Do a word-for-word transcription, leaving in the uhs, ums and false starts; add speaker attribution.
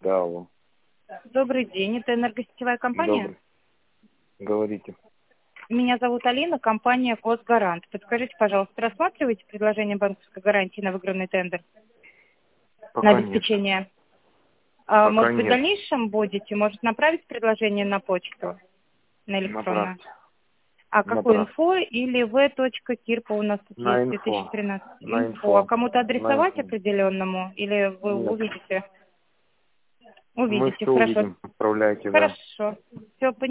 Speaker 1: Да, алло.
Speaker 2: Добрый день, это энергосетевая компания?
Speaker 1: Добрый. Говорите.
Speaker 2: Меня зовут Алина, компания «Госгарант». Подскажите, пожалуйста, рассматриваете предложение банковской гарантии на выигранный тендер
Speaker 1: Пока
Speaker 2: на
Speaker 1: нет.
Speaker 2: обеспечение? А,
Speaker 1: Пока
Speaker 2: может быть, в
Speaker 1: нет.
Speaker 2: дальнейшем будете? Может, направить предложение на почту, на электронную?
Speaker 1: Направьте.
Speaker 2: А какую
Speaker 1: Направьте.
Speaker 2: инфо или в. Кирпа у нас тут
Speaker 1: На
Speaker 2: есть две тысячи
Speaker 1: инфо.
Speaker 2: тринадцать?
Speaker 1: На
Speaker 2: Инфо. А
Speaker 1: инфо.
Speaker 2: кому-то
Speaker 1: На
Speaker 2: адресовать
Speaker 1: инфо.
Speaker 2: определенному или вы
Speaker 1: Нет.
Speaker 2: увидите?
Speaker 1: Мы
Speaker 2: Увидите,
Speaker 1: все
Speaker 2: хорошо.
Speaker 1: увидим. Отправляйте, да.
Speaker 2: Хорошо. Все,